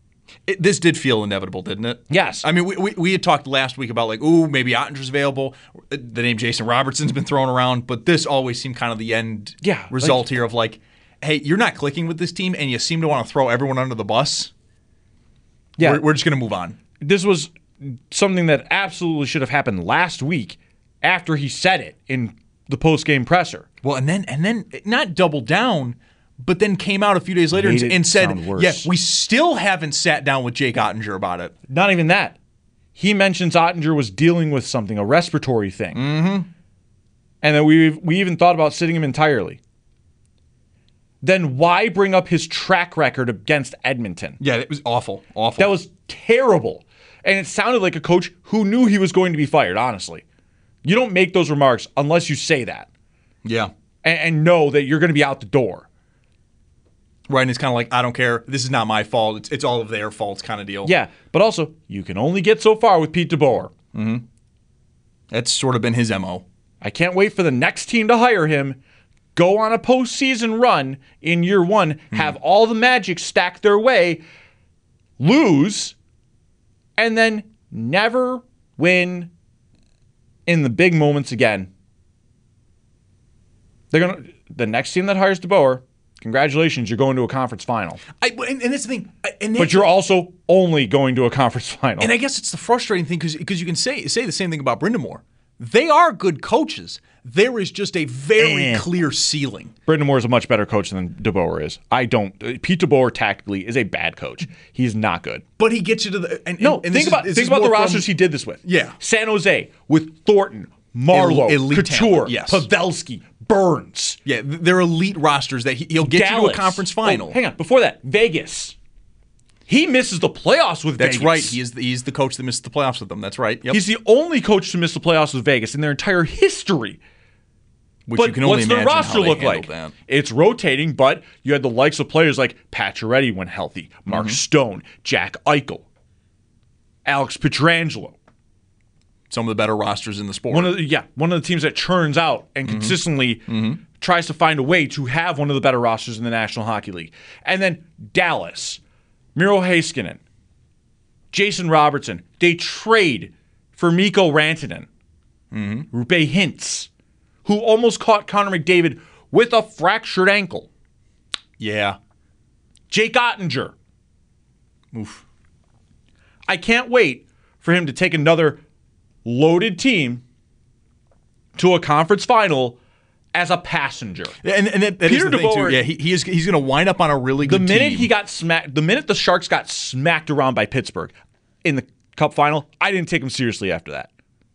This did feel inevitable, didn't it? Yes. I mean, we had talked last week about maybe Ottinger's available. The name Jason Robertson's been thrown around, but this always seemed kind of the end result here of hey, you're not clicking with this team, and you seem to want to throw everyone under the bus. Yeah. We're just going to move on. This was something that absolutely should have happened last week after he said it in the post-game presser. Well, and then not double down, but then came out a few days later and said, yeah, we still haven't sat down with Jake Ottinger about it. Not even that. He mentions Ottinger was dealing with something, a respiratory thing. Mm-hmm. And then we even thought about sitting him entirely. Then why bring up his track record against Edmonton? Yeah, it was awful. Awful. That was terrible. And it sounded like a coach who knew he was going to be fired, honestly. You don't make those remarks unless you say that. Yeah. And know that you're going to be out the door. Right, and it's kind of like, I don't care. This is not my fault. It's all of their faults kind of deal. Yeah, but also, you can only get so far with Pete DeBoer. Mm-hmm. That's sort of been his MO. I can't wait for the next team to hire him, go on a postseason run in year one, have all the magic stacked their way, lose, and then never win in the big moments again. The next team that hires DeBoer, congratulations, you're going to a conference final. And that's the thing. But you're also only going to a conference final. And I guess it's the frustrating thing because you can say the same thing about Brind'Amour. They are good coaches. There is just a very clear ceiling. Brind'Amour is a much better coach than DeBoer is. Pete DeBoer tactically is a bad coach. He's not good. But he gets you to the think about the rosters he did this with. Yeah. San Jose with Thornton, Marlowe, Couture, Pavelski, Burns. Yeah, they're elite rosters that he'll get you to a conference final. Oh, hang on, before that, Vegas. He misses the playoffs with Vegas. That's right. He's the coach that missed the playoffs with them. That's right. Yep. He's the only coach to miss the playoffs with Vegas in their entire history. Which you can only imagine what's the roster how they look like? That. It's rotating, but you had the likes of players like Pacioretty when healthy, Mark Stone, Jack Eichel, Alex Pietrangelo. Some of the better rosters in the sport. One of the teams that churns out and consistently tries to find a way to have one of the better rosters in the National Hockey League. And then Dallas, Miro Heiskanen, Jason Robertson. They trade for Mikko Rantanen, Roope Hintz, who almost caught Connor McDavid with a fractured ankle. Yeah. Jake Ottinger. Oof. I can't wait for him to take another loaded team to a conference final as a passenger. And that is the thing too. Yeah, he's going to wind up on a really good team. The minute the Sharks got smacked around by Pittsburgh in the Cup final, I didn't take him seriously after that.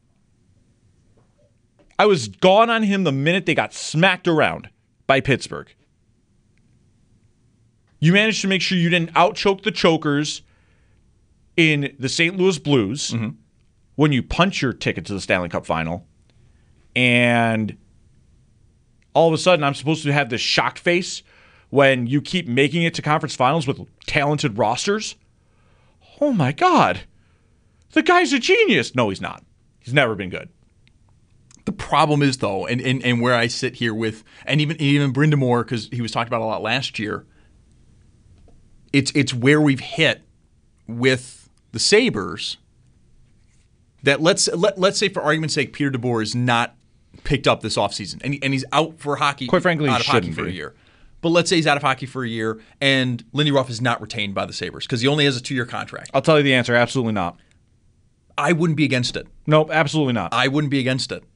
I was gone on him the minute they got smacked around by Pittsburgh. You managed to make sure you didn't outchoke the chokers in the St. Louis Blues when you punch your ticket to the Stanley Cup final. And all of a sudden, I'm supposed to have this shocked face when you keep making it to conference finals with talented rosters. Oh my God. The guy's a genius. No, he's not. He's never been good. The problem is, though, and where I sit here with, and even Brind'Amour, because he was talked about a lot last year, it's where we've hit with the Sabres that let's say, for argument's sake, Peter DeBoer is not picked up this offseason, and he's out for hockey. Quite frankly, out of hockey for a year. But let's say he's out of hockey for a year, and Lindy Ruff is not retained by the Sabres because he only has a 2-year contract. I'll tell you the answer. Absolutely not. I wouldn't be against it. Nope, absolutely not. I wouldn't be against it.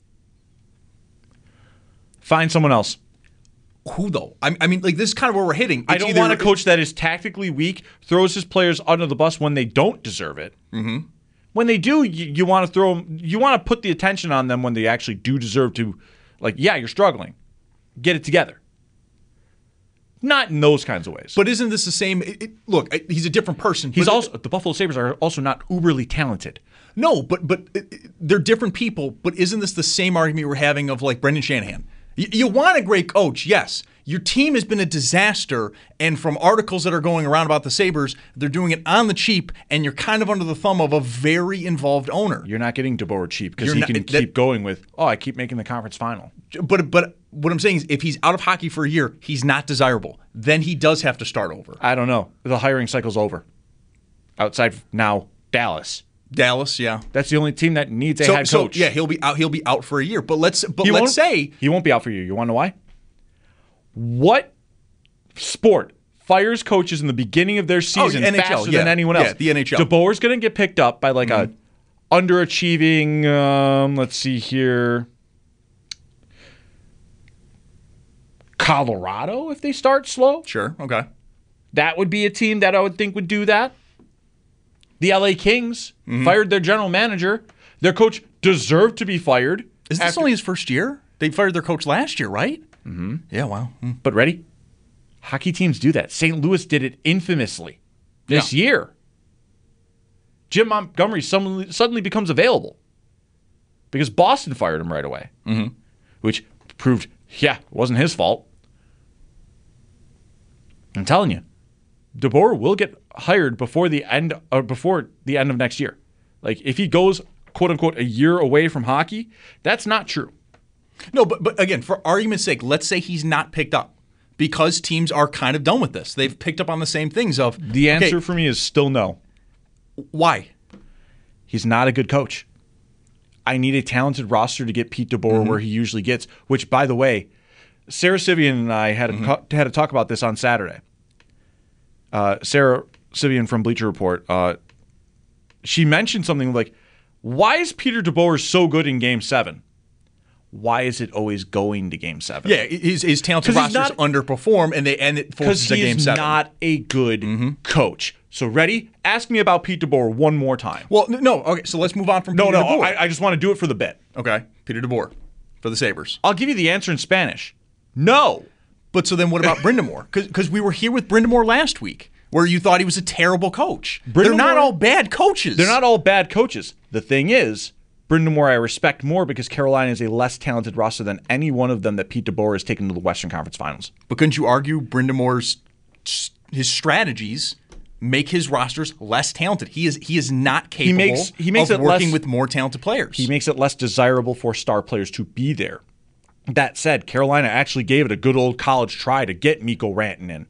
Find someone else. Who, though? I mean, like, this is kind of where we're hitting. I don't want a coach that is tactically weak, throws his players under the bus when they don't deserve it. Mm-hmm. When they do, you want to throw them, you want to put the attention on them when they actually do deserve to, like, yeah, you're struggling. Get it together. Not in those kinds of ways. But isn't this the same? Look, he's a different person. The Buffalo Sabres are also not uberly talented. No, but they're different people. But isn't this the same argument we're having of, like, Brendan Shanahan? You want a great coach, yes. Your team has been a disaster, and from articles that are going around about the Sabres, they're doing it on the cheap, and you're kind of under the thumb of a very involved owner. You're not getting DeBoer cheap because he can keep going with, I keep making the conference final. But what I'm saying is if he's out of hockey for a year, he's not desirable. Then he does have to start over. I don't know. The hiring cycle's over. outside now Dallas. Dallas, yeah. That's the only team that needs a head coach. Yeah, he'll be out. He'll be out for a year. But let's say he won't be out for a year. You want to know why? What sport fires coaches in the beginning of their season NHL, faster than anyone else? Yeah, the NHL. DeBoer's going to get picked up by like a underachieving. Let's see here. Colorado, if they start slow. Sure. Okay. That would be a team that I would think would do that. The LA Kings fired their general manager. Their coach deserved to be fired. Is this only his first year? They fired their coach last year, right? Mm-hmm. Yeah, wow. But ready? Hockey teams do that. St. Louis did it infamously this year. Jim Montgomery suddenly becomes available because Boston fired him right away, which proved, it wasn't his fault. I'm telling you, DeBoer will get hired before the end of next year. Like if he goes quote unquote a year away from hockey, that's not true. No, but again, for argument's sake, let's say he's not picked up because teams are kind of done with this. They've picked up on the same things of the answer for me is still no. Why? He's not a good coach. I need a talented roster to get Pete DeBoer where he usually gets, which by the way, Sarah Sivian and I had to talk about this on Saturday. Sarah Sivian from Bleacher Report, she mentioned something like, why is Peter DeBoer so good in Game 7? Why is it always going to Game 7? Yeah, his talented rosters underperform, and it forces a Game 7. Because he's not a good coach. So ready? Ask me about Pete DeBoer one more time. Well, no. Okay, so let's move on from Peter DeBoer. I just want to do it for the bit. Okay, Peter DeBoer for the Sabres. I'll give you the answer in Spanish. No. But so then what about Brind'Amour? Because we were here with Brind'Amour last week, where you thought he was a terrible coach. They're not all bad coaches. They're not all bad coaches. The thing is, Brind'Amour I respect more because Carolina is a less talented roster than any one of them that Pete DeBoer has taken to the Western Conference Finals. But couldn't you argue Brind'Amour's his strategies make his rosters less talented? He is not capable of working with more talented players. He makes it less desirable for star players to be there. That said, Carolina actually gave it a good old college try to get Mikko Rantanen.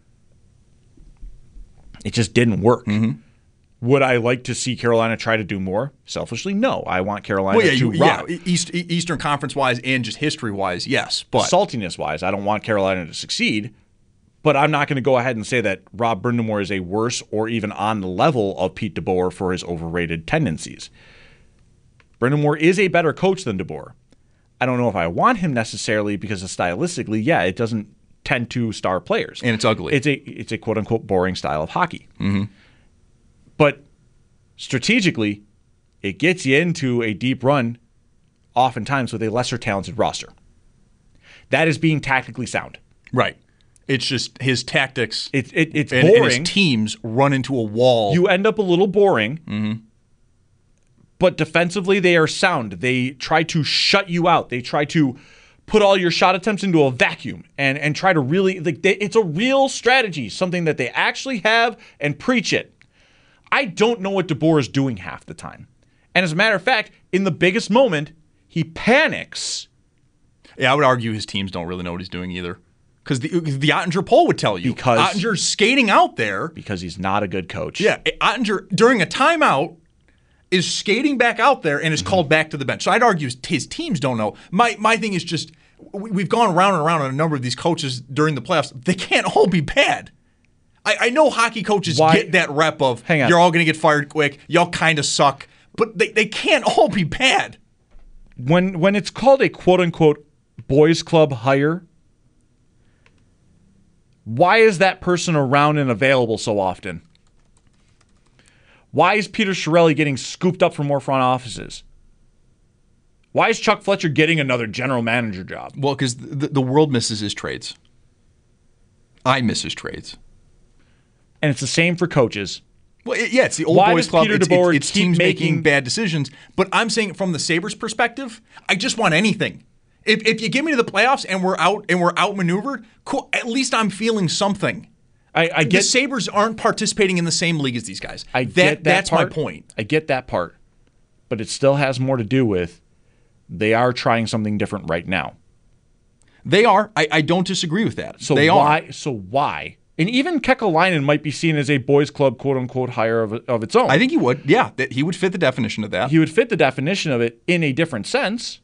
It just didn't work. Would I like to see Carolina try to do more? Selfishly, no. I want Carolina to rock. Yeah, Eastern Conference-wise and just history-wise, yes. But saltiness-wise, I don't want Carolina to succeed. But I'm not going to go ahead and say that Rob Brind'Amour is a worse or even on the level of Pete DeBoer for his overrated tendencies. Brind'Amour is a better coach than DeBoer. I don't know if I want him necessarily because stylistically, it doesn't tend to star players. And it's ugly. It's a quote-unquote boring style of hockey. But strategically, it gets you into a deep run oftentimes with a lesser talented roster. That is being tactically sound. Right. It's just his tactics. It's boring. boring. And his teams run into a wall. You end up a little boring. But defensively, they are sound. They try to shut you out. They try to put all your shot attempts into a vacuum and try to really. It's a real strategy, something that they actually have and preach it. I don't know what DeBoer is doing half the time. And as a matter of fact, in the biggest moment, he panics. Yeah, I would argue his teams don't really know what he's doing either. Because the Ottinger poll would tell you. Because Ottinger's skating out there. Because he's not a good coach. Yeah, Ottinger, during a timeout, is skating back out there and is called back to the bench. So I'd argue his teams don't know. My thing is just, we've gone around and around on a number of these coaches during the playoffs. They can't all be bad. I know hockey coaches get that rep of, you're all going to get fired quick, y'all kind of suck, but they can't all be bad. When it's called a quote-unquote boys club hire, why is that person around and available so often? Why is Peter Chiarelli getting scooped up for more front offices? Why is Chuck Fletcher getting another general manager job? Well, because the world misses his trades. I miss his trades. And it's the same for coaches. Well, it's the old boys club. It's teams making bad decisions. But I'm saying from the Sabres' perspective, I just want anything. If you get me to the playoffs and we're outmaneuvered, cool. At least I'm feeling something. I get the Sabres aren't participating in the same league as these guys. That's my point. I get that part, but it still has more to do with they are trying something different right now. They are. I don't disagree with that. So they why? are. So why And even Kekalainen might be seen as a boys club, quote-unquote, hire of its own. I think he would. Yeah, he would fit the definition of that. He would fit the definition of it in a different sense.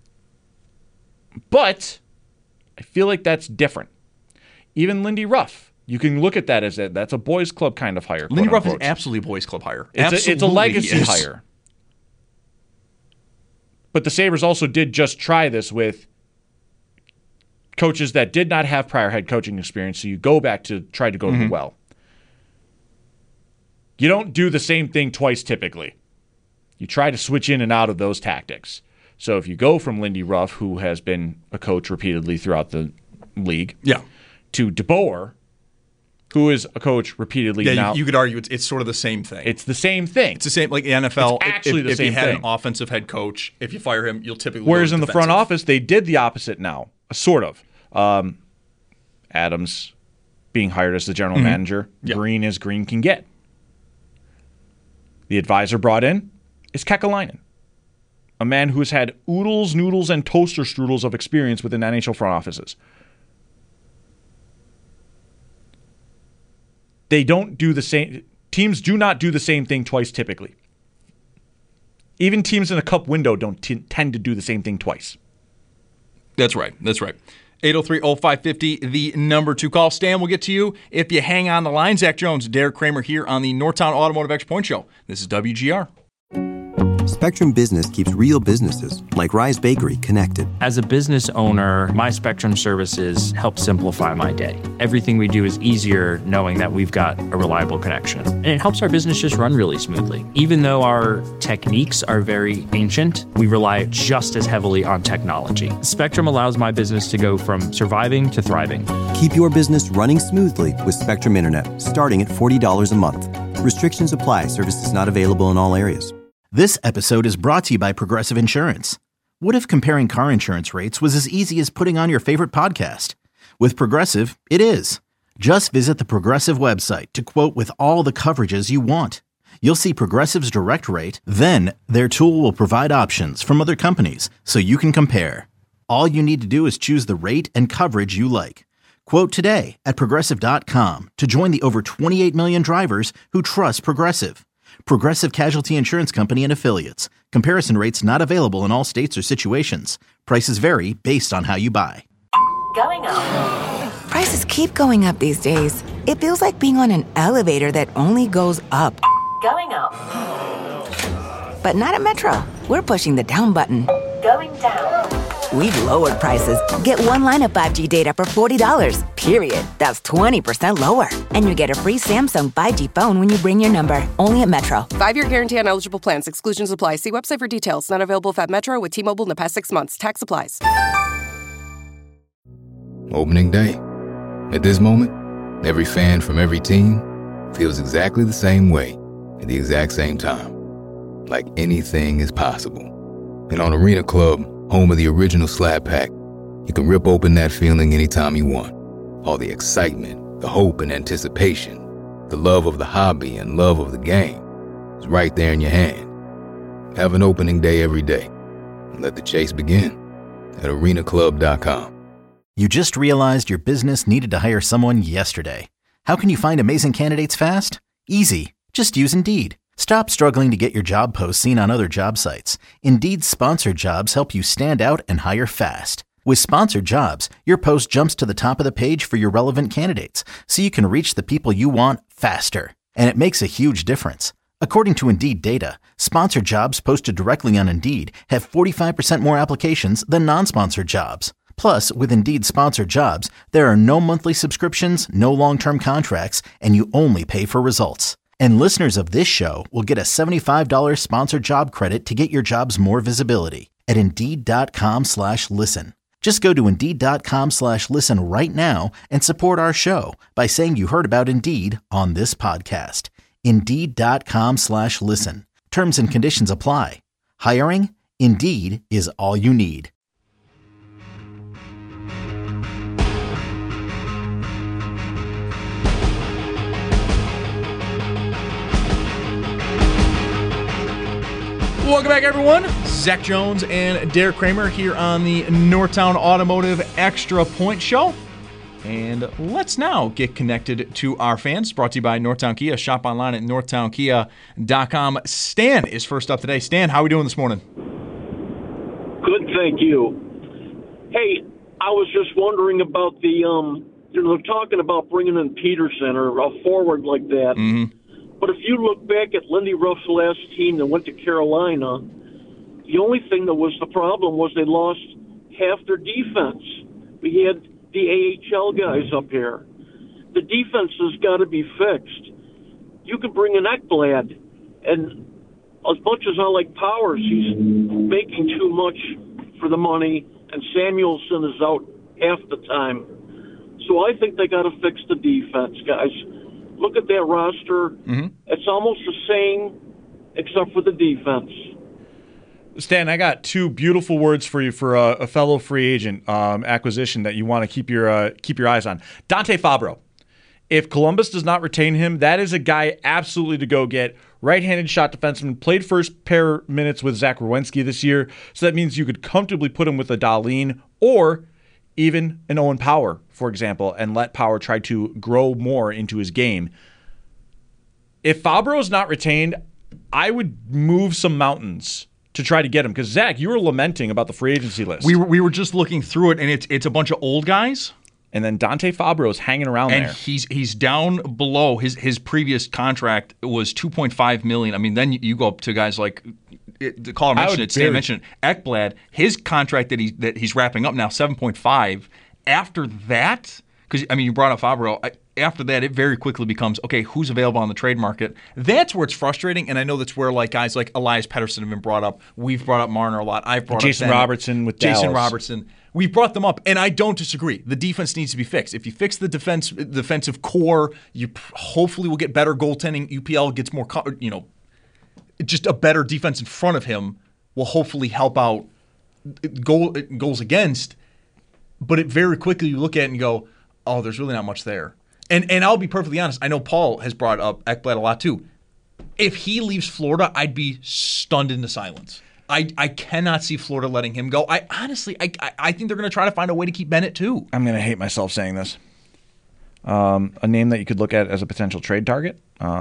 But I feel like that's different. Even Lindy Ruff, you can look at that as that's a boys club kind of hire. Lindy Ruff is absolutely a boys club hire. It's a legacy hire. But the Sabres also did just try this with coaches that did not have prior head coaching experience, so you go back to try to go to the well. You don't do the same thing twice typically. You try to switch in and out of those tactics. So if you go from Lindy Ruff, who has been a coach repeatedly throughout the league, to DeBoer, who is a coach repeatedly now. You could argue it's sort of the same thing. It's the same thing. It's the same, like the NFL. It's actually the same thing. If you had thing. an offensive head coach, if you fire him, you'll typically Whereas go in the front defensive. office, they did the opposite now, sort of. Adams being hired as the general manager, green as green can get. The advisor brought in is Kekalainen, a man who has had oodles, noodles, and toaster strudels of experience within NHL front offices. They don't do the same. Teams do not do the same thing twice typically. Even teams in a cup window don't tend to do the same thing twice. That's right. 803-0550, the number to call. Stan, we'll get to you if you hang on the line. Zach Jones, Derek Kramer here on the Northtown Automotive Extra Point Show. This is WGR. Spectrum Business keeps real businesses, like Rise Bakery, connected. As a business owner, my Spectrum services help simplify my day. Everything we do is easier knowing that we've got a reliable connection. And it helps our business just run really smoothly. Even though our techniques are very ancient, we rely just as heavily on technology. Spectrum allows my business to go from surviving to thriving. Keep your business running smoothly with Spectrum Internet, starting at $40 a month. Restrictions apply. Services not available in all areas. This episode is brought to you by Progressive Insurance. What if comparing car insurance rates was as easy as putting on your favorite podcast? With Progressive, it is. Just visit the Progressive website to quote with all the coverages you want. You'll see Progressive's direct rate, then their tool will provide options from other companies so you can compare. All you need to do is choose the rate and coverage you like. Quote today at Progressive.com to join the over 28 million drivers who trust Progressive. Progressive Casualty Insurance Company and Affiliates. Comparison rates not available in all states or situations. Prices vary based on how you buy. Going up. Prices keep going up these days. It feels like being on an elevator that only goes up. Going up. But not at Metro. We're pushing the down button. Going down. We've lowered prices. Get one line of 5G data for $40, period. That's 20% lower. And you get a free Samsung 5G phone when you bring your number. Only at Metro. 5-year guarantee on eligible plans. Exclusions apply. See website for details. Not available at Metro with T-Mobile in the past 6 months. Tax applies. Opening day. At this moment, every fan from every team feels exactly the same way at the exact same time. Like anything is possible. And on Arena Club, home of the original Slab Pack, you can rip open that feeling anytime you want. All the excitement, the hope and anticipation, the love of the hobby and love of the game is right there in your hand. Have an opening day every day and let the chase begin at arenaclub.com. You just realized your business needed to hire someone yesterday. How can you find amazing candidates fast? Easy. Just use Indeed. Stop struggling to get your job posts seen on other job sites. Indeed's sponsored jobs help you stand out and hire fast. With sponsored jobs, your post jumps to the top of the page for your relevant candidates, so you can reach the people you want faster. And it makes a huge difference. According to Indeed data, sponsored jobs posted directly on Indeed have 45% more applications than non-sponsored jobs. Plus, with Indeed sponsored jobs, there are no monthly subscriptions, no long-term contracts, and you only pay for results. And listeners of this show will get a $75 sponsored job credit to get your jobs more visibility at Indeed.com/listen. Just go to Indeed.com/listen right now and support our show by saying you heard about Indeed on this podcast. Indeed.com/listen. Terms and conditions apply. Hiring? Indeed is all you need. Welcome back, everyone. Zach Jones and Derek Kramer here on the Northtown Automotive Extra Point Show. And let's now get connected to our fans. Brought to you by Northtown Kia. Shop online at northtownkia.com. Stan is first up today. Stan, how are we doing this morning? Good, thank you. Hey, I was just wondering about they're talking about bringing in Peterson or a forward like that. Mm-hmm. But if you look back at Lindy Ruff's last team that went to Carolina, the only thing that was the problem was they lost half their defense. We had the AHL guys up here. The defense has got to be fixed. You could bring in Ekblad, and as much as I like Powers, he's making too much for the money, and Samuelson is out half the time. So I think they got to fix the defense, guys. Look at that roster. Mm-hmm. It's almost the same except for the defense. Stan, I got two beautiful words for you for a fellow free agent acquisition that you want to keep your eyes on. Dante Fabro. If Columbus does not retain him, that is a guy absolutely to go get. Right-handed shot defenseman, played first pair minutes with Zach Werenski this year, so that means you could comfortably put him with a Dahlin or even an Owen Power, for example, and let Power try to grow more into his game. If Fabro is not retained, I would move some mountains to try to get him. Because, Zach, you were lamenting about the free agency list. We were just looking through it, and it's a bunch of old guys. And then Dante Fabro is hanging around there. And he's down below. His previous contract was $2.5 million. I mean, then you go up to guys like the caller mentioned it, Stan mentioned it, Ekblad. His contract that he's wrapping up now, $7.5. After that, because I mean you brought up Fabro. After that, it very quickly becomes, okay, who's available on the trade market? That's where it's frustrating, and I know that's where like guys like Elias Pettersson have been brought up. We've brought up Marner a lot. I've brought Jason up Robertson with Jason Dallas. Robertson. We've brought them up, and I don't disagree. The defense needs to be fixed. If you fix the defensive core, you hopefully will get better goaltending. UPL gets more, just a better defense in front of him will hopefully help out goals against. But it very quickly you look at it and go, oh, there's really not much there. And I'll be perfectly honest. I know Paul has brought up Ekblad a lot too. If he leaves Florida, I'd be stunned into silence. I cannot see Florida letting him go. I honestly think they're going to try to find a way to keep Bennett too. I'm going to hate myself saying this. A name that you could look at as a potential trade target.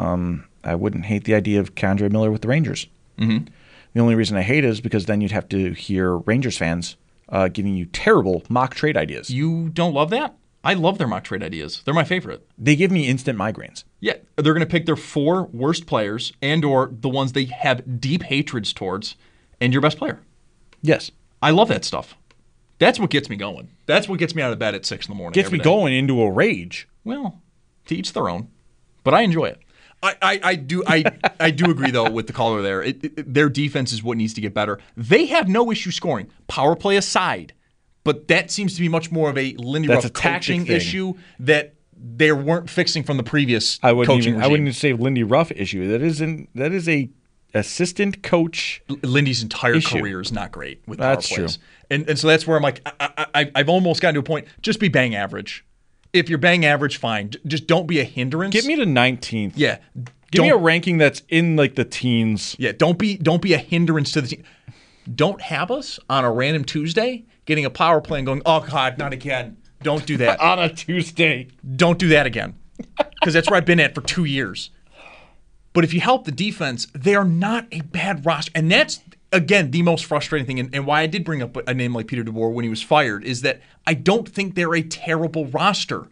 I wouldn't hate the idea of K'Andre Miller with the Rangers. Mm-hmm. The only reason I hate it is because then you'd have to hear Rangers fans giving you terrible mock trade ideas. You don't love that? I love their mock trade ideas. They're my favorite. They give me instant migraines. Yeah, they're going to pick their 4 worst players and or the ones they have deep hatreds towards and your best player. Yes. I love that stuff. That's what gets me going. That's what gets me out of bed at 6 in the morning. Gets me going into a rage. Well, to each their own. But I enjoy it. I do agree, though, with the caller there. Their defense is what needs to get better. They have no issue scoring. Power play aside. But that seems to be much more of a Lindy Ruff coaching issue that they weren't fixing from the previous coaching regime. I wouldn't say Lindy Ruff issue. That is a assistant coach. Lindy's entire career is not great with power plays. And so that's where I'm like, I've almost gotten to a point, just be bang average. If you're bang average, fine. Just don't be a hindrance. Get me to 19th. Yeah. Give me a ranking that's in like the teens. Yeah, don't be a hindrance to the team. Don't have us on a random Tuesday getting a power play and going, oh, God, not again. Don't do that. On a Tuesday. Don't do that again. Because that's where I've been at for 2 years. But if you help the defense, they are not a bad roster. And that's, again, the most frustrating thing. And why I did bring up a name like Peter DeBoer when he was fired is that I don't think they're a terrible roster.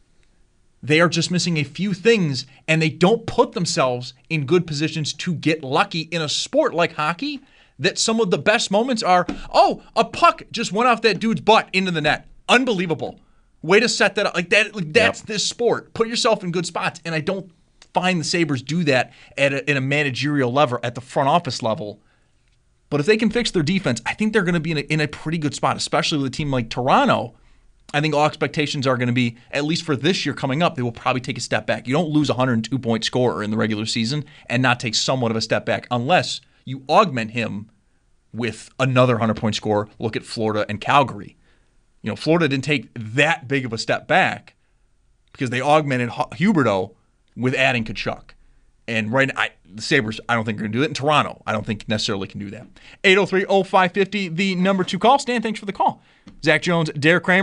They are just missing a few things, and they don't put themselves in good positions to get lucky in a sport like hockey. That some of the best moments are, oh, a puck just went off that dude's butt into the net. Unbelievable. Way to set that up. That's this sport. Put yourself in good spots. And I don't find the Sabres do that in a managerial level, at the front office level. But if they can fix their defense, I think they're going to be in a pretty good spot, especially with a team like Toronto. I think all expectations are going to be, at least for this year coming up, they will probably take a step back. You don't lose a 102-point scorer in the regular season and not take somewhat of a step back unless you augment him with another 100-point scorer. Look at Florida and Calgary. Florida didn't take that big of a step back because they augmented Huberdeau with adding Tkachuk. And the Sabres, I don't think are going to do it. In Toronto, I don't think necessarily can do that. 803-0550, the number 2 call. Stan, thanks for the call. Zach Jones, Derek Kramer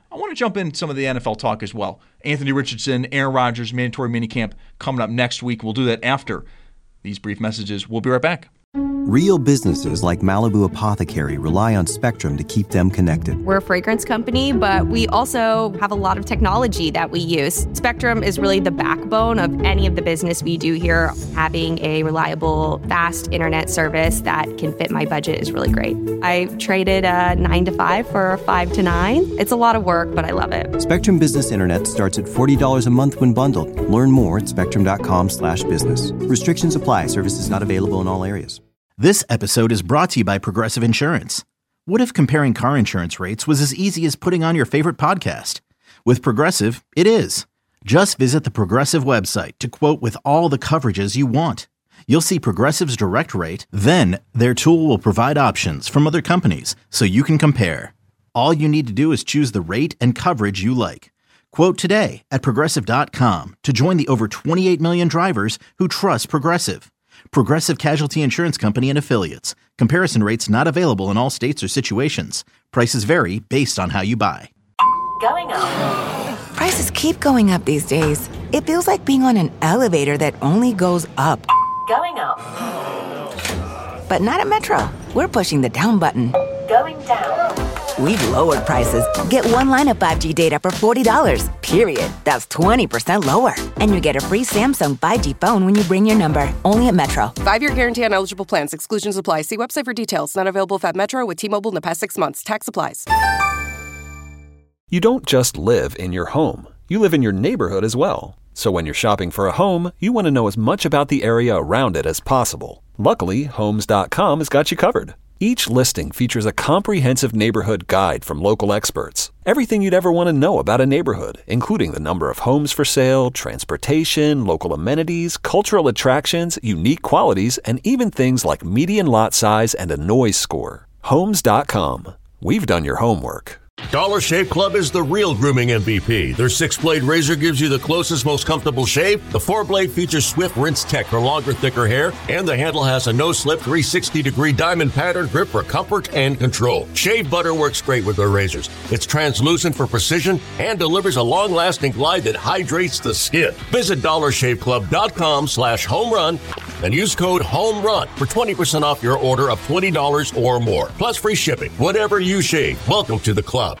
I want to jump in some of the NFL talk as well. Anthony Richardson, Aaron Rodgers, mandatory minicamp coming up next week. We'll do that after these brief messages. We'll be right back. Real businesses like Malibu Apothecary rely on Spectrum to keep them connected. We're a fragrance company, but we also have a lot of technology that we use. Spectrum is really the backbone of any of the business we do here. Having a reliable, fast internet service that can fit my budget is really great. I traded a 9 to 5 for a 5 to 9. It's a lot of work, but I love it. Spectrum Business Internet starts at $40 a month when bundled. Learn more at spectrum.com/business. Restrictions apply. Services not available in all areas. This episode is brought to you by Progressive Insurance. What if comparing car insurance rates was as easy as putting on your favorite podcast? With Progressive, it is. Just visit the Progressive website to quote with all the coverages you want. You'll see Progressive's direct rate, then their tool will provide options from other companies so you can compare. All you need to do is choose the rate and coverage you like. Quote today at Progressive.com to join the over 28 million drivers who trust Progressive. Progressive Casualty Insurance Company and Affiliates. Comparison rates not available in all states or situations. Prices vary based on how you buy. Going up. Prices keep going up these days. It feels like being on an elevator that only goes up. Going up. But not at Metro. We're pushing the down button. Going down. We've lowered prices. Get one line of 5G data for $40, period. That's 20% lower. And you get a free Samsung 5G phone when you bring your number. Only at Metro. 5-year guarantee on eligible plans. Exclusions apply. See website for details. Not available at Metro with T-Mobile in the past 6 months. Tax applies. You don't just live in your home. You live in your neighborhood as well. So when you're shopping for a home, you want to know as much about the area around it as possible. Luckily, Homes.com has got you covered. Each listing features a comprehensive neighborhood guide from local experts. Everything you'd ever want to know about a neighborhood, including the number of homes for sale, transportation, local amenities, cultural attractions, unique qualities, and even things like median lot size and a noise score. Homes.com. We've done your homework. Dollar Shave Club is the real grooming MVP. Their 6-blade razor gives you the closest, most comfortable shave. The 4-blade features swift rinse tech for longer, thicker hair. And the handle has a no-slip 360-degree diamond pattern grip for comfort and control. Shave butter works great with their razors. It's translucent for precision and delivers a long-lasting glide that hydrates the skin. Visit DollarShaveClub.com/homerun and use code HOMERUN for 20% off your order of $20 or more. Plus free shipping. Whatever you shave, welcome to the club.